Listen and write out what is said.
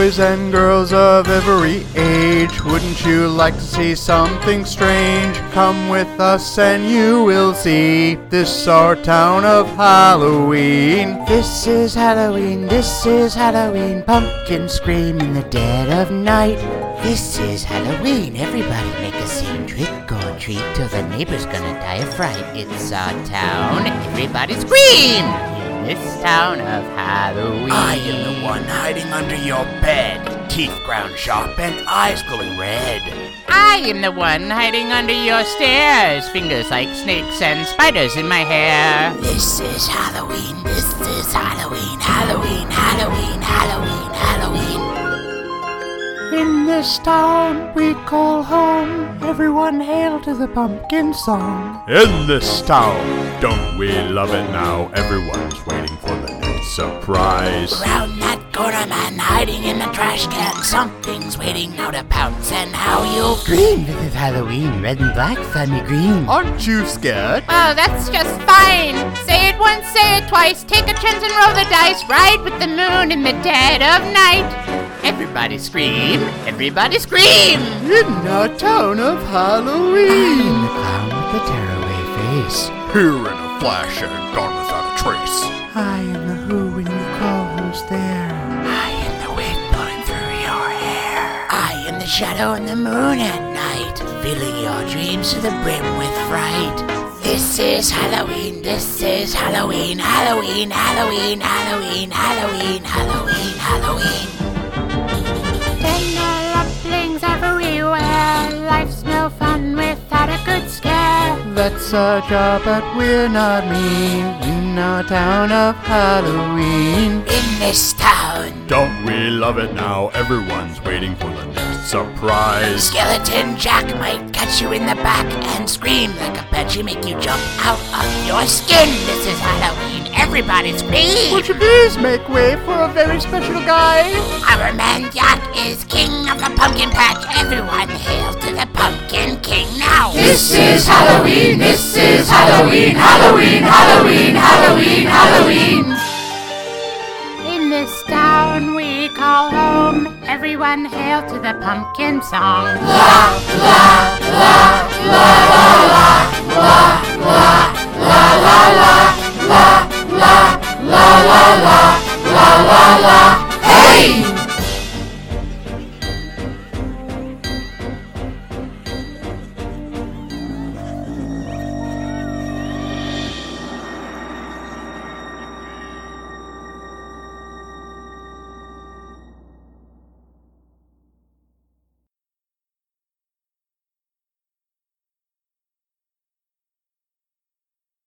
boys and girls of every age, wouldn't you like to see something strange? Come with us and you will see this our town of Halloween. This is Halloween, this is Halloween, pumpkins scream in the dead of night. This is Halloween, everybody make a scene, trick or treat till the neighbor's gonna die of fright. It's our town, everybody scream! In this town of Halloween. I am the one hiding under your bed, teeth ground sharp and eyes glowing red. I am the one hiding under your stairs, fingers like snakes and spiders in my hair. This is Halloween, this is Halloween, Halloween, Halloween, Halloween, Halloween. In this town we call home, everyone hail to the pumpkin song. In this town, don't we love it now? Everyone's waiting for the next surprise. Around that corner, man, hiding in the trash can, something's waiting now to pounce, and how you'll Green, this is Halloween, red and black, funny green. Aren't you scared? Oh, that's just fine. Say it once, say it twice, take a chance and roll the dice, ride with the moon in the dead of night. Everybody scream, everybody scream! In our town of Halloween. I'm the clown with the tearaway face. Here in a flash and gone without a trace. I am the who when you call who's there. I am the wind blowing through your hair. I am the shadow on the moon at night, filling your dreams to the brim with fright. This is Halloween, this is Halloween, Halloween, Halloween, Halloween, Halloween, Halloween, Halloween. Tenderlopplings everywhere, life's no fun without a good scare. That's our job, but we're not mean. In our town of Halloween. In this town, Don't we love it now? Everyone's waiting for the next surprise. Skeleton Jack might catch you in the back and scream like a banshee, make you jump out of your skin. This is Halloween, everybody scream! Would you please make way for a very special guy? Our man Jack is king of the pumpkin patch. Everyone hail to the pumpkin king now. This is Halloween, this is Halloween, Halloween, Halloween, Halloween, Halloween. In this town we call home, everyone hail to the pumpkin song. Hey!